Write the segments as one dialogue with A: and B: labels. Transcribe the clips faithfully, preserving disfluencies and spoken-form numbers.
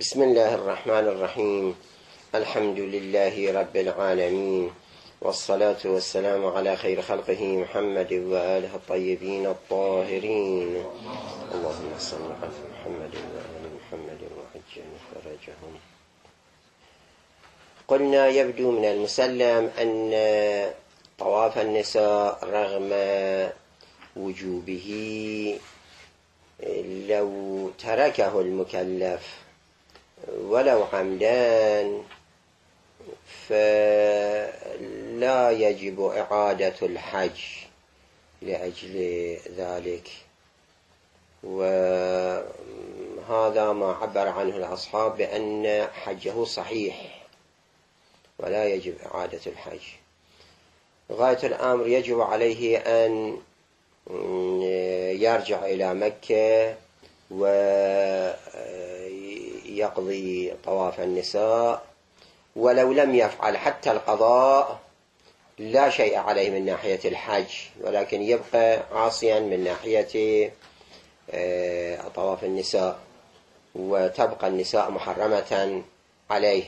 A: بسم الله الرحمن الرحيم. الحمد لله رب العالمين، والصلاة والسلام على خير خلقه محمد وآله الطيبين الطاهرين. اللهم صل على محمد وآل محمد وعجل فرجهم. قلنا يبدو من المسلم أن طواف النساء رغم وجوبه لو تركه المكلف ولو عمدان فلا يجب إعادة الحج لأجل ذلك، وهذا ما عبر عنه الأصحاب بأن حجه صحيح ولا يجب إعادة الحج. غاية الأمر يجب عليه أن يرجع إلى مكة ويقضي طواف النساء، ولو لم يفعل حتى القضاء لا شيء عليه من ناحية الحج، ولكن يبقى عاصيا من ناحية طواف النساء، وتبقى النساء محرمة عليه.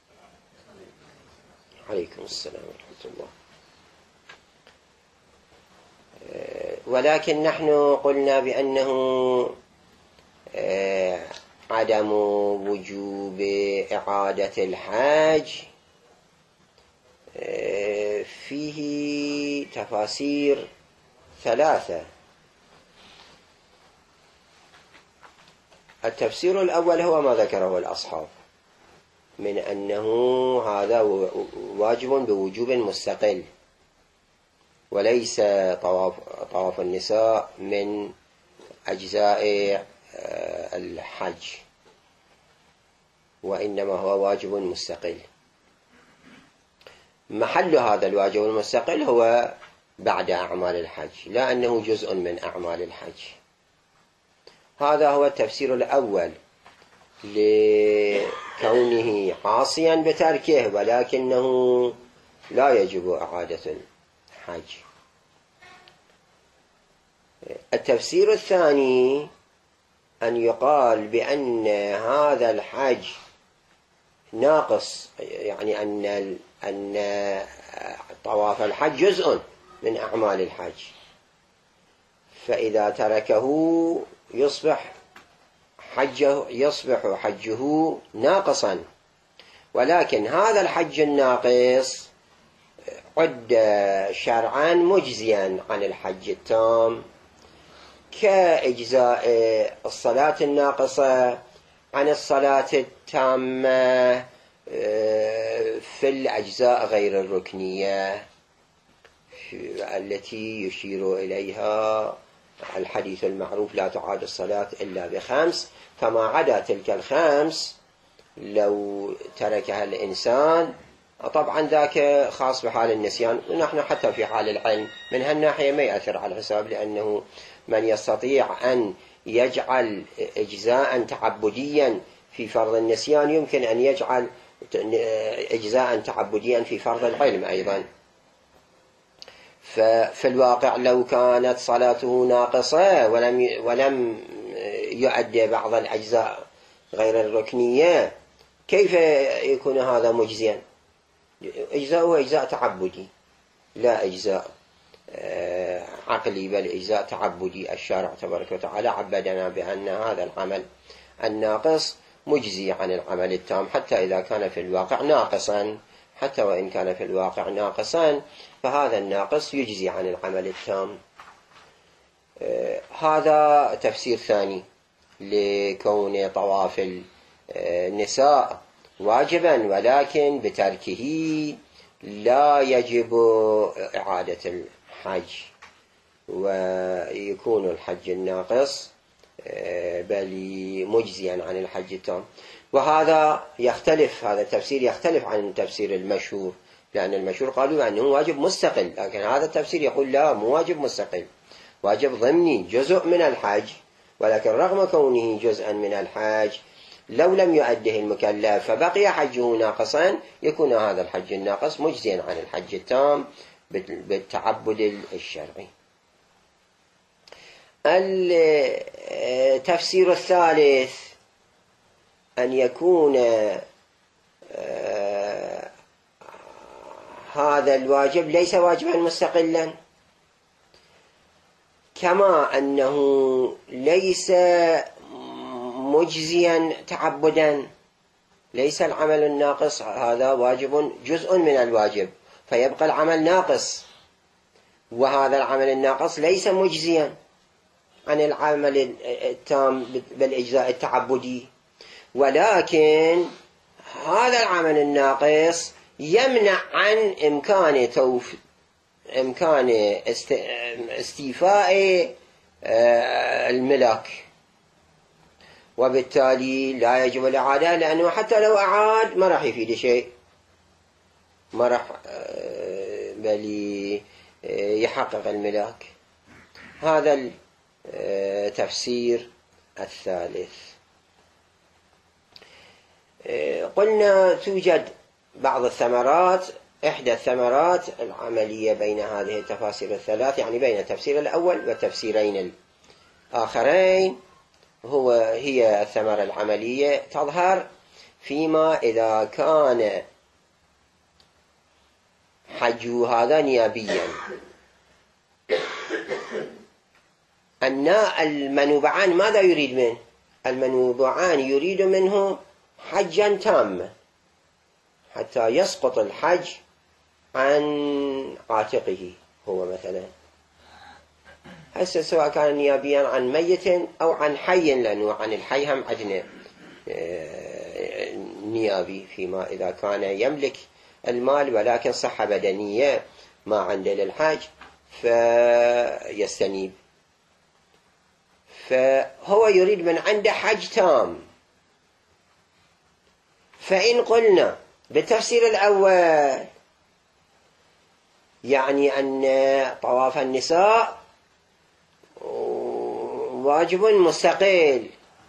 A: عليكم السلام ورحمة الله. ولكن نحن قلنا بأنه عدم وجوب إعادة الحج فيه تفاسير ثلاثة. التفسير الأول هو ما ذكره الأصحاب من أنه هذا واجب بوجوب مستقل، وليس طواف, طواف النساء من أجزاء الحج، وإنما هو واجب مستقل. محل هذا الواجب المستقل هو بعد أعمال الحج، لا أنه جزء من أعمال الحج. هذا هو التفسير الأول لكونه عاصيا بتركه، ولكنه لا يجب إعادة الحج. التفسير الثاني أن يقال بأن هذا الحج ناقص، يعني أن أن طواف الحج جزء من أعمال الحج، فإذا تركه يصبح حجه يصبح حجه ناقصا. ولكن هذا الحج الناقص عد شرعا مجزيا عن الحج التام، كإجزاء الصلاة الناقصة عن الصلاة التامة في الأجزاء غير الركنية التي يشير إليها الحديث المعروف لا تعاد الصلاة إلا بخمس، فما عدا تلك الخمس لو تركها الإنسان طبعا ذاك خاص بحال النسيان، ونحن حتى في حال العلم من هالناحية ما يأثر على الحساب، لأنه من يستطيع أن يجعل إجزاء تعبديا في فرض النسيان يمكن أن يجعل إجزاء تعبديا في فرض العلم أيضا. ففي الواقع لو كانت صلاته ناقصة ولم ولم يؤدي بعض الأجزاء غير الركنية كيف يكون هذا مجزيا؟ إجزاءه إجزاء تعبدي لا إجزاء عقلي، بل إجزاء تعبدي. الشارع تبارك وتعالى عبدنا بأن هذا العمل الناقص مجزي عن العمل التام، حتى إذا كان في الواقع ناقصا، حتى وإن كان في الواقع ناقصا فهذا الناقص يجزي عن العمل التام. هذا تفسير ثاني لكون طواف النساء واجبا، ولكن بتركه لا يجب إعادة الحج، ويكون الحج الناقص بل مجزيا عن الحج التام. وهذا يختلف، هذا التفسير يختلف عن التفسير المشهور، لأن المشهور قالوا أنه واجب مستقل، لكن هذا التفسير يقول لا، مو واجب مستقل، واجب ضمني جزء من الحج، ولكن رغم كونه جزءا من الحج لو لم يؤده المكلف فبقي حجه ناقصا يكون هذا الحج الناقص مجزيا عن الحج التام بالتعبد الشرعي. التفسير الثالث أن يكون آه هذا الواجب ليس واجبا مستقلا، كما أنه ليس مجزيا تعبدا. ليس العمل الناقص هذا واجب جزء من الواجب، فيبقى العمل ناقص، وهذا العمل الناقص ليس مجزيا عن العمل التام بالإجزاء التعبدي، ولكن هذا العمل الناقص يمنع عن إمكان توف إمكان استيفاء الملاك، وبالتالي لا يجب الإعادة، لأنه حتى لو أعاد ما راح يفيد شيء، ما راح بل يحقق الملاك. هذا التفسير الثالث. قلنا توجد بعض الثمرات. إحدى الثمرات العملية بين هذه التفاسير الثلاث، يعني بين التفسير الأول والتفسيرين الآخرين، هو هي الثمرة العملية تظهر فيما إذا كان حج هذا نيابيا. أن المنوبعان ماذا يريد منه؟ المنوبعان يريد منه حجا تاما حتى يسقط الحج عن عاتقه هو مثلا. هسه سواء كان نيابيا عن ميت أو عن حي، لأنه عن الحي هم عندنا نيابي فيما إذا كان يملك المال ولكن صحة بدنية ما عنده للحج فيستنيب. فهو يريد من عنده حج تام. فإن قلنا بالتفسير الأول يعني أن طواف النساء واجب مستقل،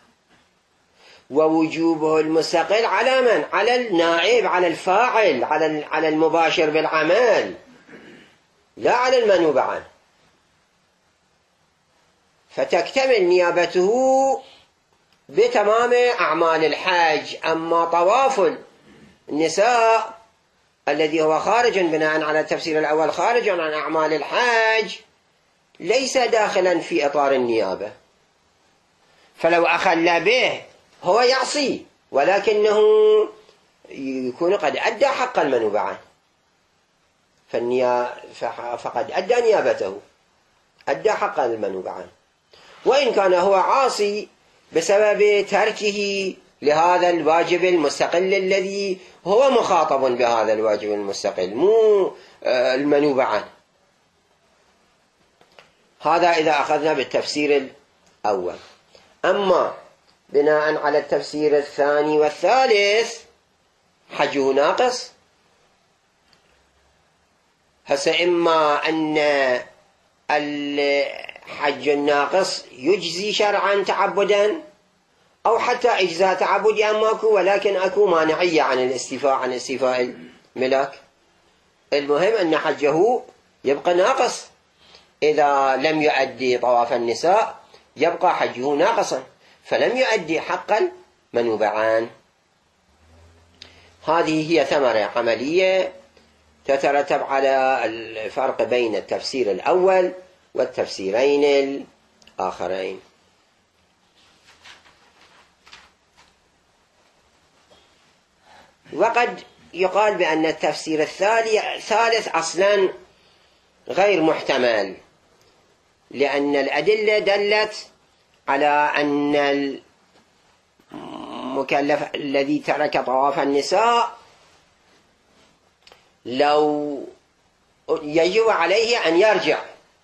A: ووجوبه المستقل على من؟ على النائب، على الفاعل، على على المباشر بالعمل، لا على المنوب عنه. فتكتمل نيابته بتمام أعمال الحج. أما طواف النساء الذي هو خارج بناء على التفسير الأول خارج عن أعمال الحج ليس داخلا في إطار النيابة، فلو أخل به هو يعصي، ولكنه يكون قد أدى حق المنوب عنه، فقد أدى نيابته، أدى حق المنوب عنه. وإن كان هو عاصي بسبب تركه لهذا الواجب المستقل الذي هو مخاطب بهذا الواجب المستقل، مو المنوب عنه. هذا إذا أخذنا بالتفسير الأول. أما بناء على التفسير الثاني والثالث حجه ناقص. هسه إما أن الحج الناقص يجزي شرعا تعبدا، أو حتى إجزاء تعبدي أما أكو، ولكن أكو مانعية عن الاستيفاء عن استيفاء الملاك. المهم أن حجه يبقى ناقص. إذا لم يؤدي طواف النساء يبقى حجه ناقصا، فلم يؤدي حق المنوبعان. هذه هي ثمرة عملية تترتب على الفرق بين التفسير الأول والتفسيرين الآخرين. وقد يقال بأن التفسير الثالث أصلا غير محتمل، لأن الأدلة دلت على أن المكلف الذي ترك طواف النساء لو يجب عليه أن يرجع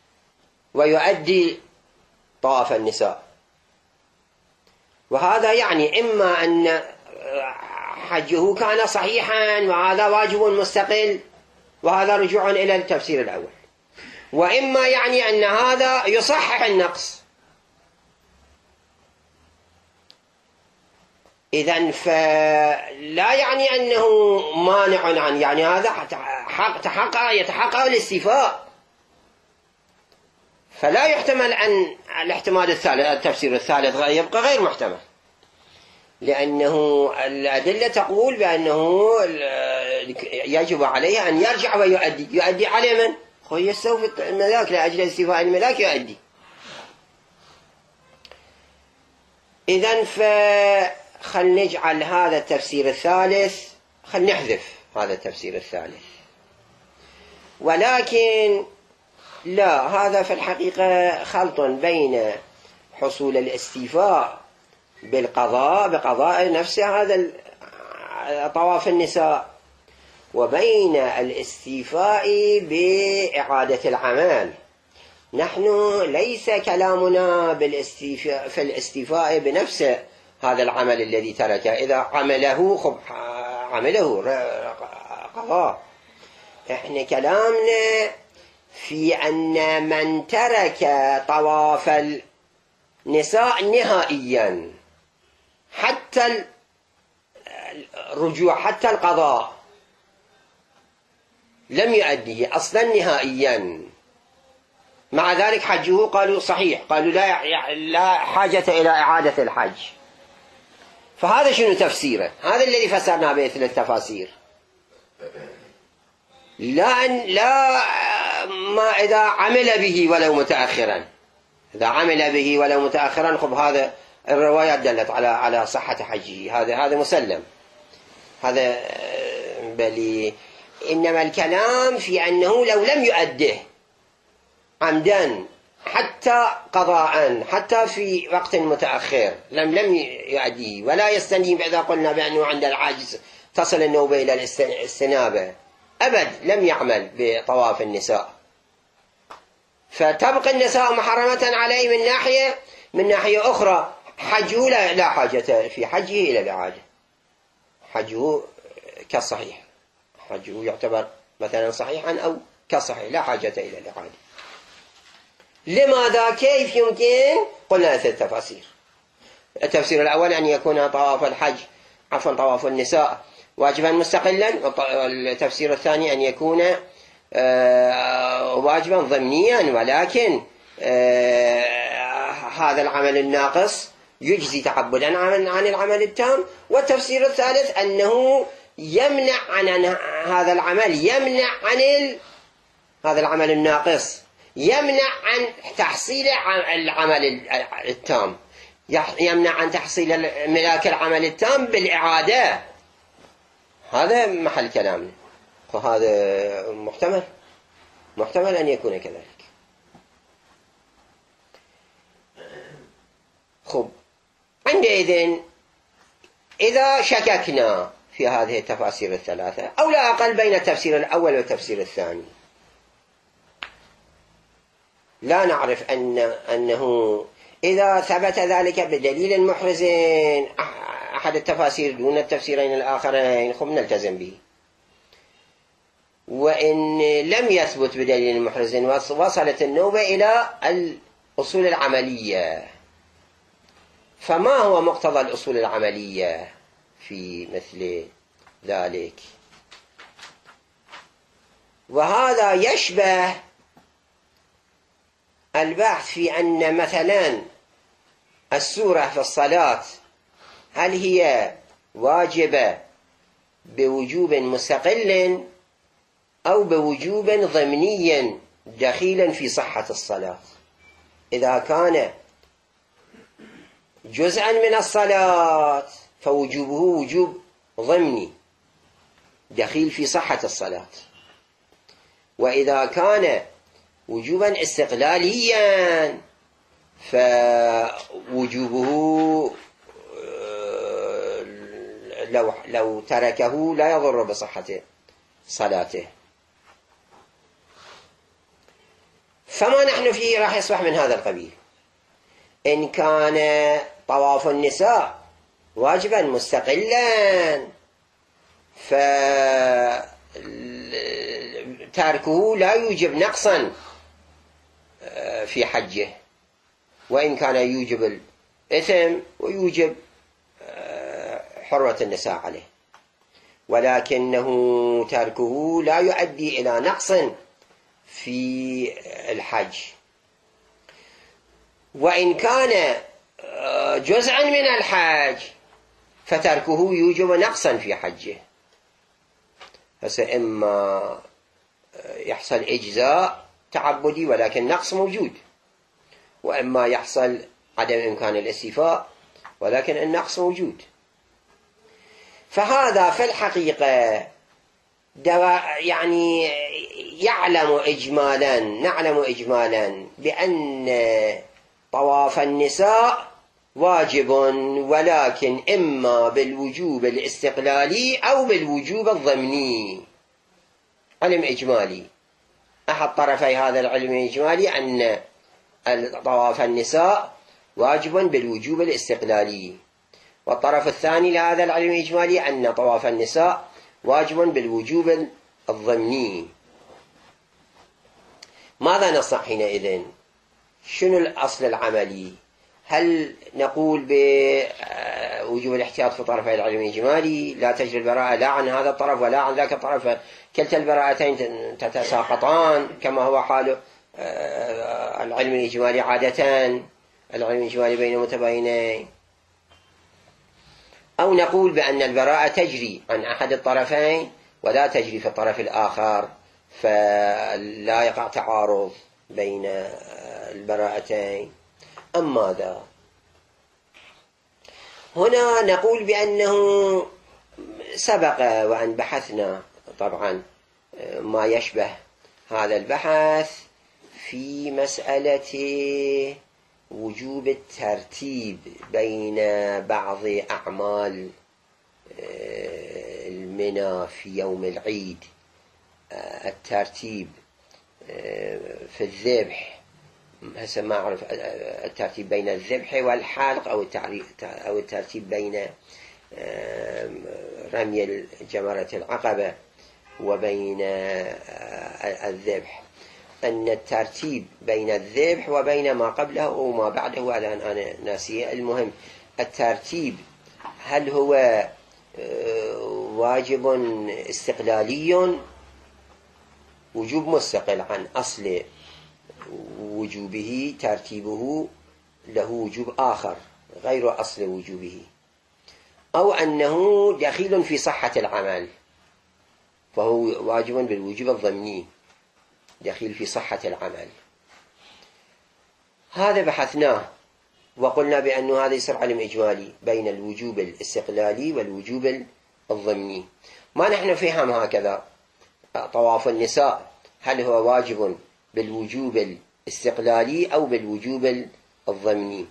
A: ويؤدي طواف النساء، وهذا يعني إما أن حجه كان صحيحا وهذا واجب مستقل، وهذا رجوع إلى التفسير الأول، وإما يعني أن هذا يصحح النقص. إذن فلا يعني أنه مانع عن، يعني هذا حق تحقق يتحقق الاستيفاء، فلا يحتمل أن الاحتمال الثالث التفسير الثالث يبقى غير محتمل. لأنه الأدلة تقول بأنه يجب عليه أن يرجع ويؤدي. يؤدي على من؟ هو يستوفي الملاك لأجل استيفاء الملاك يؤدي. إذن فخل نجعل هذا التفسير الثالث، خل نحذف هذا التفسير الثالث. ولكن لا، هذا في الحقيقة خلط بين حصول الاستيفاء بالقضاء بقضاء نفس هذا طواف النساء، وبين الاستيفاء بإعادة العمل. نحن ليس كلامنا بالاستيفاء في الاستيفاء بنفس هذا العمل الذي تركه. إذا عمله خب عمله قضاء. احنا كلامنا في أن من ترك طواف النساء نهائيا حتى الرجوع حتى القضاء لم يؤديه أصلا نهائيا، مع ذلك حجه قالوا صحيح، قالوا لا لا حاجة إلى إعادة الحج. فهذا شنو تفسيره؟ هذا الذي فسرنا بمثل التفاسير. لا أن لا ما إذا عمل به ولو متأخرا، إذا عمل به ولو متأخرا خب هذا الروايات دلت على على صحة حجه، هذا هذا مسلم، هذا بل إنما الكلام في أنه لو لم يؤده عمدا حتى قضاء حتى في وقت متأخر لم لم يؤديه ولا يستنيب، إذا قلنا بأنه عند العاجز تصل النوبة إلى الاستنابة أبد لم يعمل بطواف النساء، فتبقى النساء محرمة عليه من ناحية. من ناحية أخرى حجه لا, لا حاجة في حجه إلى الإعادة، حجه كالصحيح، حجه يعتبر مثلا صحيحا أو كصحيح، لا حاجة إلى الإعادة. لماذا؟ كيف يمكن؟ قلنا ثلاث تفاسير. التفسير الأول أن يكون طواف الحج عفوا طواف النساء واجبا مستقلا، والتفسير الثاني أن يكون واجبا ضمنيا ولكن هذا العمل الناقص يجزي تعبدا عن العمل التام. والتفسير الثالث أنه يمنع عن هذا العمل، يمنع عن هذا العمل الناقص، يمنع عن تحصيل العمل التام، يمنع عن تحصيل ملاك العمل التام بالإعادة. هذا محل كلامنا، وهذا محتمل محتمل أن يكون كذلك. خب عندئذ إذا شككنا في هذه التفاسير الثلاثة أو لا أقل بين التفسير الأول والتفسير الثاني، لا نعرف أن أنه إذا ثبت ذلك بدليل محرز أحد التفاسير دون التفسيرين الآخرين خب نلتزم به، وإن لم يثبت بدليل محرز وصلت النوبة إلى الأصول العملية. فما هو مقتضى الأصول العملية في مثل ذلك؟ وهذا يشبه البحث في أن مثلا السورة في الصلاة هل هي واجبة بوجوب مستقل أو بوجوب ضمني دخيلا في صحة الصلاة. إذا كان جزءا من الصلاة فوجوبه وجوب ضمني دخيل في صحة الصلاة، وإذا كان وجوبا استقلاليا فوجوبه لو لو تركه لا يضر بصحة صلاته. فما نحن فيه راح يصبح من هذا القبيل. إن كان طواف النساء واجبا مستقلا فتركه لا يوجب نقصا في حجه، وإن كان يوجب الإثم ويوجب حرمة النساء عليه، ولكنه تركه لا يؤدي إلى نقص في الحج. وإن كان جزءا من الحج فتركه يوجب نقصا في حجه. هسه إما يحصل إجزاء تعبدي ولكن نقص موجود، وإما يحصل عدم إمكان الاستيفاء ولكن النقص موجود. فهذا في الحقيقة يعني يعلم إجمالا نعلم إجمالا بأن طواف النساء واجب، ولكن إما بالوجوب الاستقلالي أو بالوجوب الضمني. علم إجمالي، أحد طرفي هذا العلم الإجمالي أن طواف النساء واجب بالوجوب الاستقلالي، والطرف الثاني لهذا العلم الإجمالي أن طواف النساء واجب بالوجوب الضمني. ماذا نصنع حينئذ؟ شنو الأصل العملي؟ هل نقول بوجوب الاحتياط في طرفي العلم الإجمالي، لا تجري البراءة لا عن هذا الطرف ولا عن ذاك الطرف، كلتا البراءتين تتساقطان كما هو حال العلم الإجمالي عادة، العلم الإجمالي بين متباينين؟ أو نقول بأن البراءة تجري عن أحد الطرفين ولا تجري في الطرف الآخر، فلا يقع تعارض بين البراءتين. أم ماذا؟ هنا نقول بأنه سبق وأن بحثنا طبعا ما يشبه هذا البحث في مسألة وجوب الترتيب بين بعض أعمال المنى في يوم العيد، الترتيب في الذبح. هسه ما أعرف الترتيب بين الذبح والحلق أو أو الترتيب بين رمي جمرة العقبة وبين الذبح، أن الترتيب بين الذبح وبين ما قبله أو ما بعده هذا أنا ناسيه. المهم الترتيب هل هو واجب استقلالي وجوب مستقل عن أصل وجوبه، ترتيبه له وجوب آخر غير أصل وجوبه، أو أنه دخيل في صحة العمل فهو واجب بالوجوب الضمني، دخيل في صحة العمل. هذا بحثناه وقلنا بأن هذا يصير علم إجمالي بين الوجوب الاستقلالي والوجوب الضمني. ما نحن فهم هكذا طواف النساء هل هو واجب بالوجوب الاستقلالي أو بالوجوب الضمني؟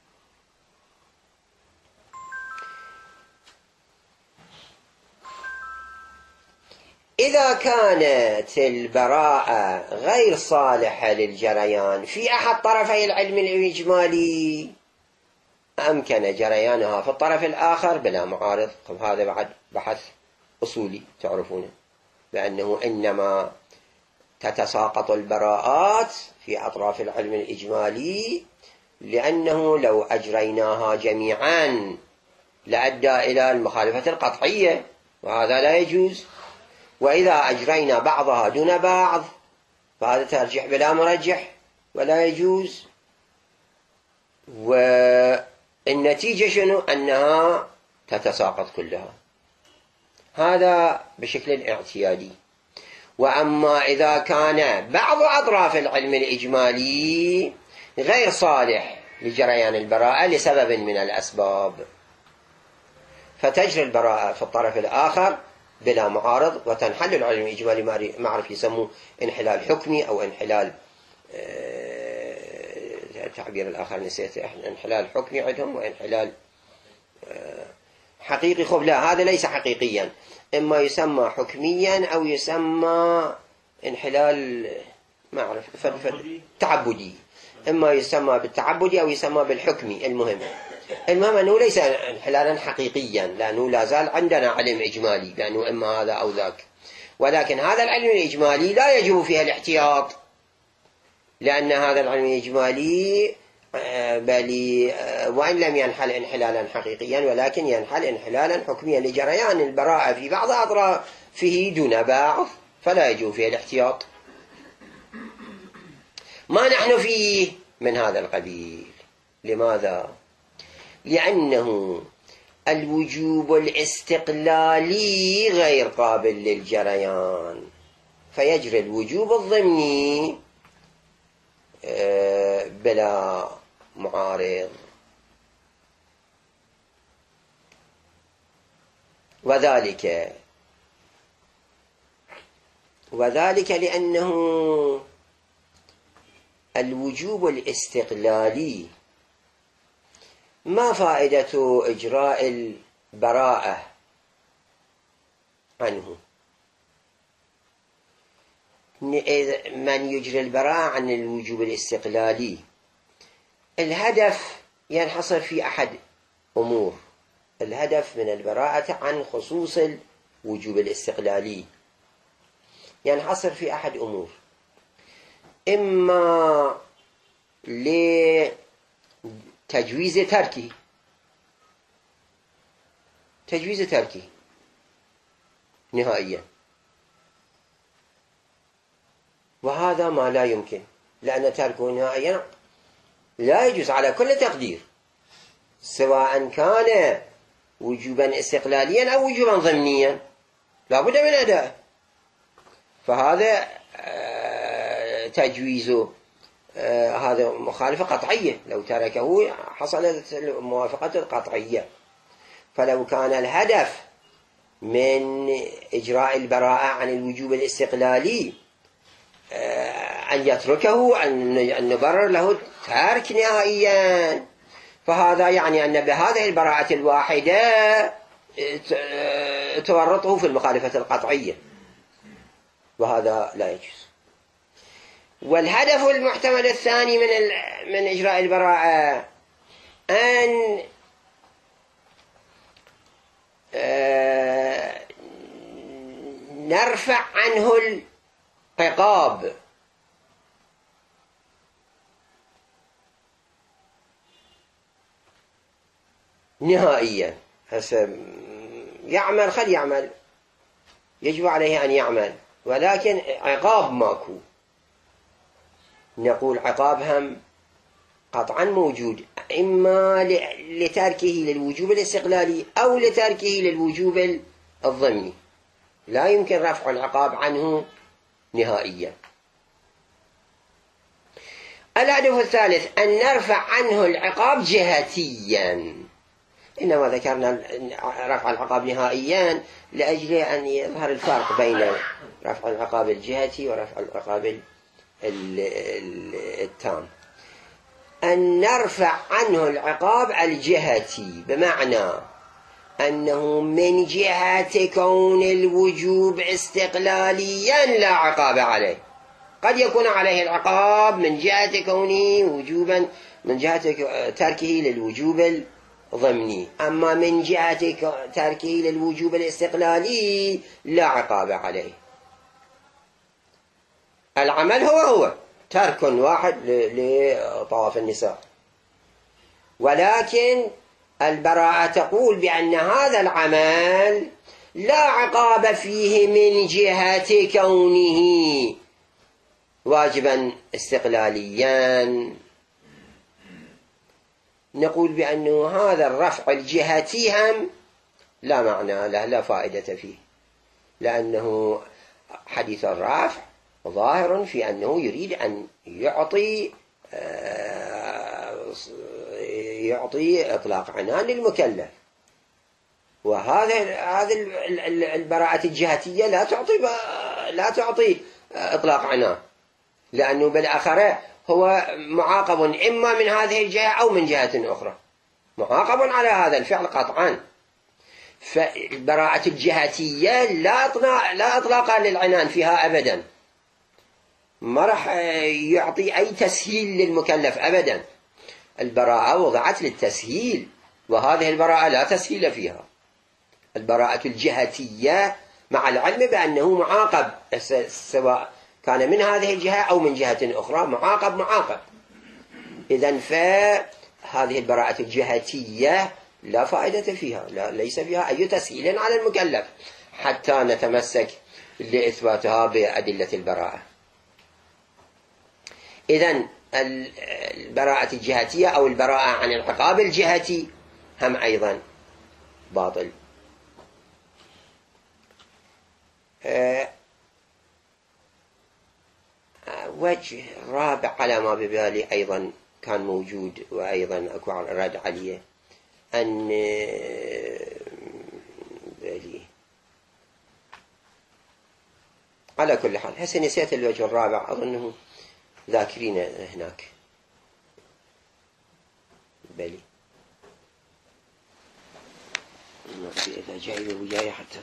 A: إذا كانت البراءة غير صالحة للجريان في أحد طرفي العلم الإجمالي أمكن جريانها في الطرف الآخر بلا معارض. هذا بعد بحث أصولي تعرفونه بأنه إنما تتساقط البراءات في أطراف العلم الإجمالي لأنه لو أجريناها جميعا لأدى إلى المخالفة القطعية وهذا لا يجوز، وإذا أجرينا بعضها دون بعض فهذا ترجح بلا مرجح ولا يجوز. والنتيجة شنو؟ أنها تتساقط كلها، هذا بشكل اعتيادي. وأما إذا كان بعض أطراف العلم الإجمالي غير صالح لجريان البراءة لسبب من الأسباب فتجري البراءة في الطرف الآخر بلا معارض وتنحل العلم الإجمالي، ما أعرف يسموه انحلال حكمي أو انحلال تعبير الآخر نسيته، انحلال حكمي عندهم وانحلال حقيقي. خب لا، هذا ليس حقيقيا، إما يسمى حكميا أو يسمى انحلال ما أعرف تعبدي، إما يسمى بالتعبدي أو يسمى بالحكمي. المهم المهم أنه ليس انحلالا حقيقيا لأنه لا زال عندنا علم إجمالي لأنه إما هذا أو ذاك، ولكن هذا العلم الإجمالي لا يجب فيها الاحتياط لأن هذا العلم الإجمالي بل وإن لم ينحل انحلالا حقيقيا ولكن ينحل انحلالا حكميا لجريان البراءة في بعض أطرافه دون بعض فلا يجب فيه الاحتياط. ما نحن فيه من هذا القبيل. لماذا؟ لأنه الوجوب الاستقلالي غير قابل للجريان، فيجري الوجوب الضمني بلا معارض. وذلك وذلك لأنه الوجوب الاستقلالي ما فائدة إجراء البراءة عنه؟ من يجري البراءة عن الوجوب الاستقلالي الهدف ينحصر في أحد أمور. الهدف من البراءة عن خصوص الوجوب الاستقلالي ينحصر في أحد أمور: إما لتجويز تركه تجويز تركه نهائيا، وهذا ما لا يمكن، لأن تركه نهائيا لا يجوز على كل تقدير، سواء كان وجوبا استقلاليا أو وجوبا ضمنيا لا بد من أداء. فهذا تجويزه هذا مخالفة قطعية، لو تركه حصلت الموافقة القطعية. فلو كان الهدف من إجراء البراءة عن الوجوب الاستقلالي أن يتركه، أن نبرر له ترك نهائيا، فهذا يعني أن بهذه البراءة الواحدة تورطه في المخالفة القطعية، وهذا لا يجوز. والهدف المحتمل الثاني من من إجراء البراءة أن نرفع عنه العقاب، نهائيا. هسه يعمل خل يعمل، يجب عليه أن يعمل، ولكن عقاب ماكو. نقول عقاب هم قطعا موجود، إما لتركه للوجوب الاستقلالي أو لتركه للوجوب الضمني، لا يمكن رفع العقاب عنه نهائيا. الهدف الثالث أن نرفع عنه العقاب جهتيا، إنما ذكرنا رفع العقاب نهائيا لأجل أن يظهر الفرق بين رفع العقاب الجهتي ورفع العقاب التام. أن نرفع عنه العقاب الجهتي بمعنى أنه من جهة كون الوجوب استقلاليا لا عقاب عليه. قد يكون عليه العقاب من جهة كونه وجوبا، من جهة تركه للوجوب الضمني، أما من جهة تركه للوجوب الاستقلالي لا عقاب عليه. العمل هو هو ترك واحد لطواف النساء، ولكن البراءة تقول بأن هذا العمل لا عقاب فيه من جهة كونه واجبا استقلاليا. نقول بأنه هذا الرفع الجهتي هم لا معنى له، لا فائدة فيه، لأنه حديث الرفع ظاهر في أنه يريد أن يعطي يعطي إطلاق عنان للمكلف، وهذا هذه البراءة الجهتية لا تعطي لا تعطي إطلاق عنان، لأنه بالآخرة هو معاقب إما من هذه الجهة أو من جهة أخرى، معاقب على هذا الفعل قطعا. فالبراءة الجهتية لا إطلاق لا إطلاق للعنان فيها أبدا، ما راح يعطي أي تسهيل للمكلف أبدا. البراءة وضعت للتسهيل، وهذه البراءة لا تسهيل فيها. البراءة الجهتية مع العلم بأنه معاقب، سواء كان من هذه الجهة أو من جهة أخرى، معاقب معاقب. إذن فهذه البراءة الجهتية لا فائدة فيها، لا ليس فيها أي تسهيل على المكلف حتى نتمسك لإثباتها بأدلة البراءة. إذن البراءة الجهتية أو البراءة عن العقاب الجهتي هم أيضا باطل. أه وجه رابع على ما ببالي أيضا كان موجود وأيضا أكو رد عليه، أن بالي على كل حال هسه نسيت الوجه الرابع، أظنه ذاكرين هناك بالي إذا جاي وياي حتى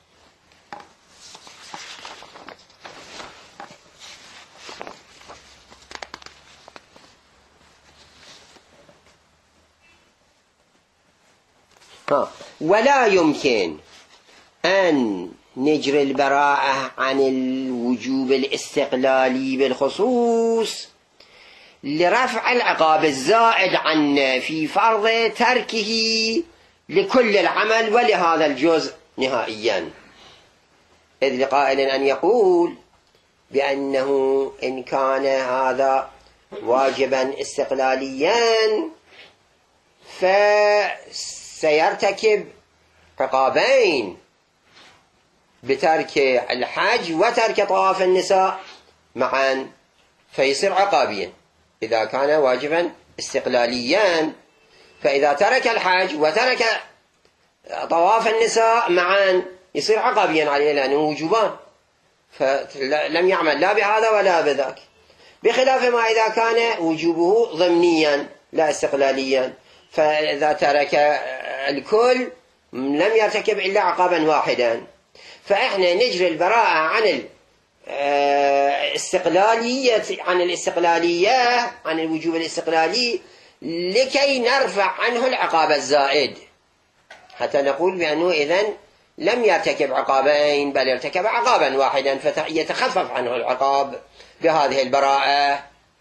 A: ها. ولا يمكن أن نجري البراءة عن الوجوب الاستقلالي بالخصوص لرفع العقاب الزائد عنا في فرض تركه لكل العمل ولهذا الجزء نهائيا، إذ لقائل أن يقول بأنه إن كان هذا واجبا استقلاليا فسيرتكب عقابين بترك الحج وترك طواف النساء معا، فيصير عقابيا إذا كان واجبا استقلاليا. فإذا ترك الحج وترك طواف النساء معا يصير عقابيا عليه لأنه وجوبان، فلم يعمل لا بهذا ولا بذاك، بخلاف ما إذا كان وجوبه ضمنيا لا استقلاليا، فإذا ترك الكل لم يرتكب إلا عقابا واحدا. فإحنا نجري البراءة عن الاستقلالية عن الاستقلالية عن الوجوب الاستقلالي لكي نرفع عنه العقاب الزائد، حتى نقول بأنه إذن لم يرتكب عقابين بل ارتكب عقابا واحدا فيتخفف عنه العقاب بهذه البراءة.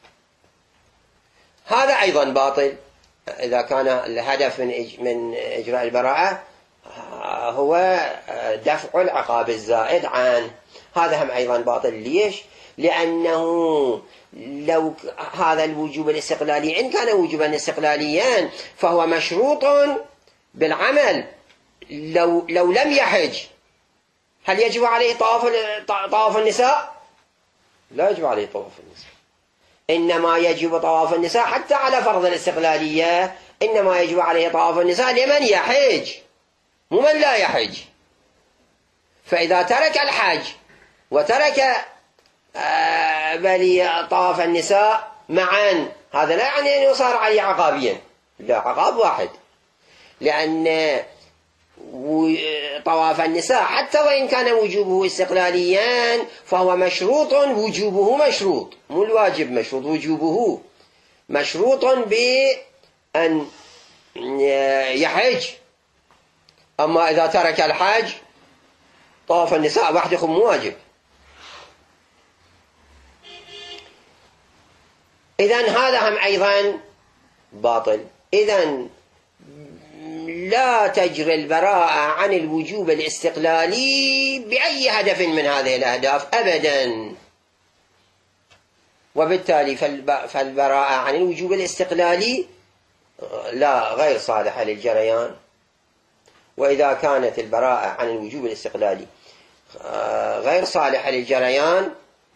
A: هذا أيضا باطل إذا كان الهدف من من إجراء البراءة هو دفع العقاب الزائد عنه، هذا هم أيضا باطل. ليش؟ لأنه لو هذا الوجوب الاستقلالي إن كان وجوبا استقلاليا فهو مشروط بالعمل. لو لو لم يحج هل يجب عليه طواف طواف النساء؟ لا يجب عليه طواف النساء، إنما يجب طواف النساء حتى على فرض الاستقلالية، إنما يجب عليه طواف النساء لمن يحج مو من لا يحج. فإذا ترك الحج وترك آه بل طواف النساء معا هذا لا يعني أنه صار عليه عقابيا، لا، عقاب واحد، لأن طواف النساء حتى وإن كان وجوبه استقلاليا فهو مشروط، وجوبه مشروط مو الواجب مشروط، وجوبه مشروط بأن يحج. أما إذا ترك الحج طواف النساء وحده مو واجب. إذن هذا هم أيضا باطل. إذن لا تجري البراءة عن الوجوب الاستقلالي بأي هدف من هذه الأهداف أبدا، وبالتالي فالبراءة عن الوجوب الاستقلالي لا غير صالحة للجريان. وإذا كانت البراءة عن الوجوب الاستقلالي غير صالحة للجريان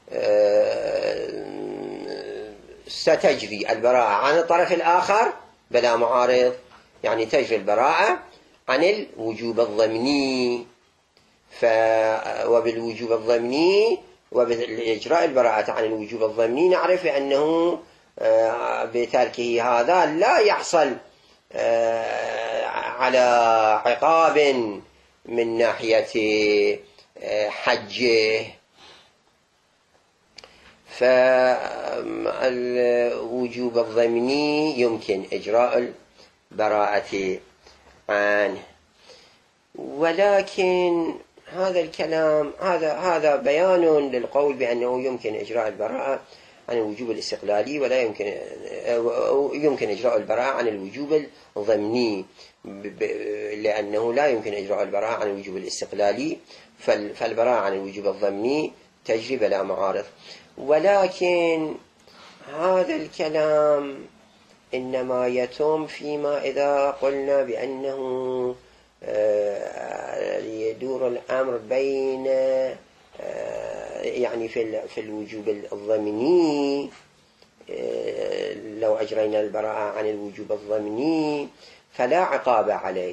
A: ستجري البراءة عن الطرف الآخر بلا معارض، يعني تجري البراءة عن الوجوب الضمني. ف... وبالوجوب الضمني وبإجراء البراءة عن الوجوب الضمني نعرف أنه بتركه هذا لا يحصل على عقاب من ناحية حجه. فالوجوب الضمني يمكن إجراء البراءة عنه، ولكن هذا الكلام هذا هذا بيان للقول بأنه يمكن إجراء البراءة عن الوجوب الاستقلالي ولا يمكن يمكن إجراء البراءة عن الوجوب الضمني، لأنه لا يمكن إجراء البراءة عن الوجوب الاستقلالي، فالبراءة عن الوجوب الضمني تجري بلا معارض. ولكن هذا الكلام إنما يتم فيما إذا قلنا بأنه يدور الأمر بين يعني في في الوجوب الضمني، لو أجرينا البراءة عن الوجوب الضمني فلا عقاب عليه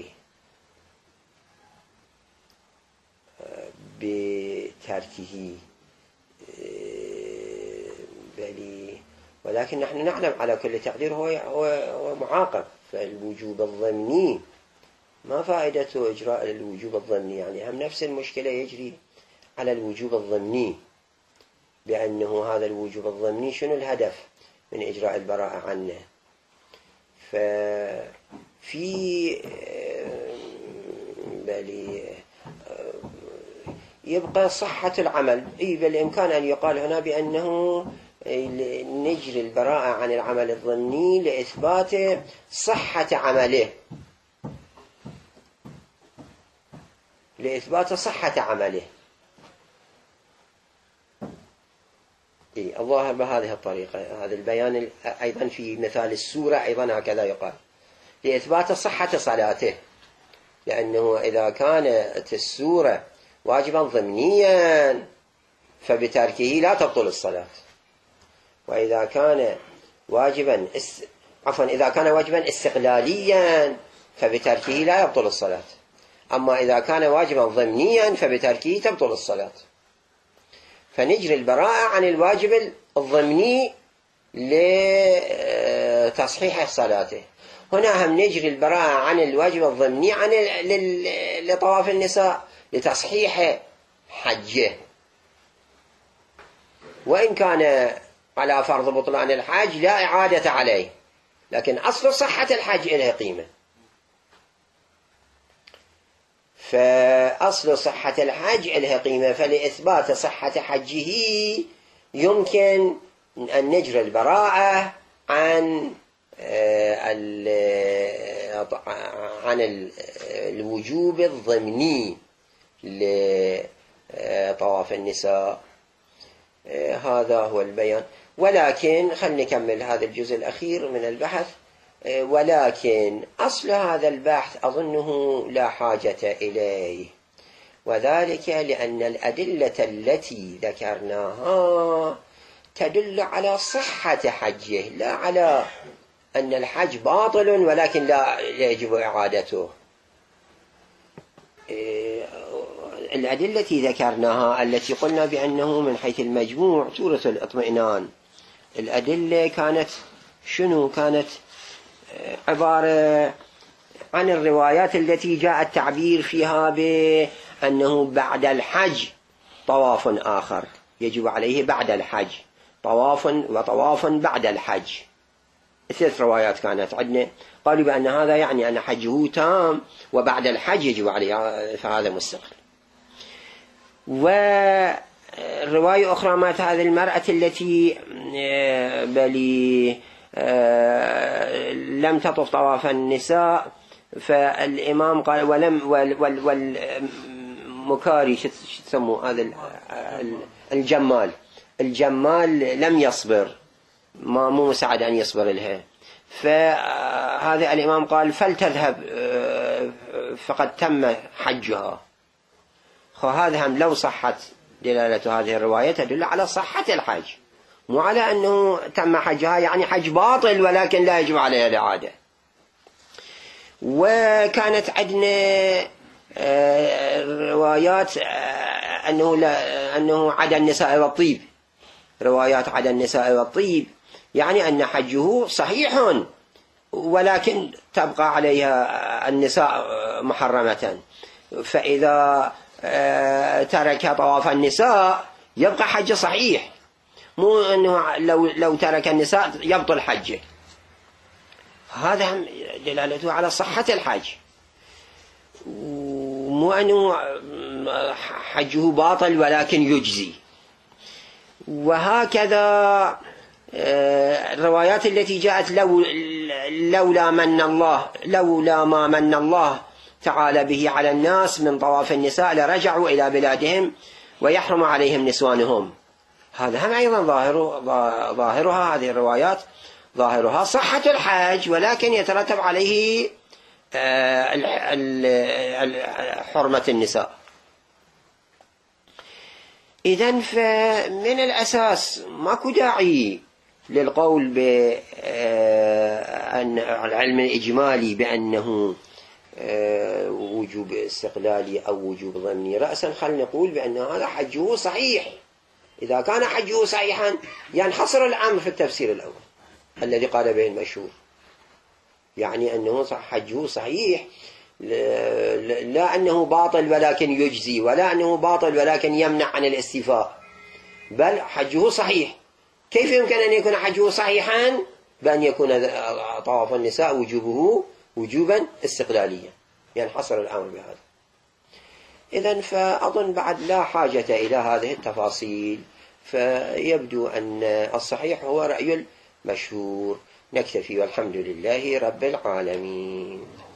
A: بتركه، بل ولكن نحن نعلم على كل تقدير هو هو معاقب. فالوجوب الضمني ما فائدته إجراء الوجوب الضمني؟ يعني هم نفس المشكلة يجري على الوجوب الضمني، بأنه هذا الوجوب الضمني شنو الهدف من إجراء البراءة عنه؟ ففي بل يبقى صحة العمل. إيه بالإمكان أن يقال هنا بأنه نجري البراءة عن العمل الضمني لإثبات صحة عمله، لإثبات صحة عمله. إيه الظاهر بهذه الطريقة. هذا البيان أيضا في مثال السورة أيضا هكذا يقال، لإثبات صحة صلاته، لأنه إذا كانت السورة واجبا ضمنيا فبتركه لا تبطل الصلاة، وإذا كان واجبا اس... عفوا إذا كان واجبا استقلاليا فبتركه لا يبطل الصلاة. أما إذا كان واجبا ضمنيا فبتركه تبطل الصلاة. فنجري البراءة عن الواجب الضمني لتصحيح صلاته. هنا هم نجري البراءة عن الواجب الضمني عن لطواف النساء لتصحيح حجه، وإن كان على فرض بطلان الحج لا إعادة عليه، لكن أصل صحة الحج إليه قيمة. فأصل صحة الحج إليه قيمة، فلإثبات صحة حجه يمكن أن نجري البراءة عن عن الوجوب الضمني لطواف النساء. هذا هو البيان. ولكن خلينا نكمل هذا الجزء الأخير من البحث. ولكن أصل هذا البحث أظنه لا حاجة إليه، وذلك لأن الأدلة التي ذكرناها تدل على صحة حجه، لا على أن الحج باطل ولكن لا يجب إعادته. الأدلة التي ذكرناها التي قلنا بأنه من حيث المجموع تورث الاطمئنان، الأدلة كانت شنو؟ كانت عبارة عن الروايات التي جاء التعبير فيها بأنه بعد الحج طواف آخر يجب عليه بعد الحج، طواف وطواف بعد الحج. ثلاث روايات كانت عندنا قالوا بأن هذا يعني أن حجه تام وبعد الحج يجب عليه، فهذا مستقل. ورواية أخرى مات هذه المرأة التي بلي لم تطف طواف النساء، فالإمام قال ولم والمكاري شو تسموا هذا الجمال الجمال لم يصبر، ما مو مساعد أن يصبر لها، فهذا الإمام قال فلتذهب فقد تم حجها. فهذا هم لو صحت دلالة هذه الرواية تدل على صحة الحج، مو على أنه تم حجها يعني حج باطل ولكن لا يجب عليها الإعادة. وكانت عندنا روايات أنه, لا أنه عدا النساء والطيب، روايات عدا النساء والطيب يعني أن حجه صحيح ولكن تبقى عليها النساء محرمة، فإذا ترك طواف النساء يبقى حج صحيح، مو أنه لو, لو ترك النساء يبطل حجه. هذا دلالته على صحة الحج، مو أنه حجه باطل ولكن يجزي. وهكذا الروايات التي جاءت لو لولا من الله لولا ما من الله تعالى به على الناس من طواف النساء لرجعوا إلى بلادهم ويحرم عليهم نسوانهم، هذا هم أيضا ظاهر ظاهرها هذه الروايات ظاهرها صحة الحج ولكن يترتب عليه حرمة النساء. إذن فمن الأساس ماكو داعي للقول بأن العلم الإجمالي بأنه وجوب استقلالي أو وجوب ضمني. رأسا خلينا نقول بأن هذا حجه صحيح. إذا كان حجه صحيحا ينحصر الأمر في التفسير الأول الذي قال به المشهور، يعني أنه حجه صحيح، لا أنه باطل ولكن يجزي، ولا أنه باطل ولكن يمنع عن الاستيفاء، بل حجه صحيح. كيف يمكن أن يكون حجه صحيحا؟ بأن يكون طواف النساء وجوبه وجوبا استقلاليا، ينحصر الأمر بهذا. إذن فأظن بعد لا حاجة إلى هذه التفاصيل، فيبدو أن الصحيح هو رأي المشهور. نكتفي والحمد لله رب العالمين.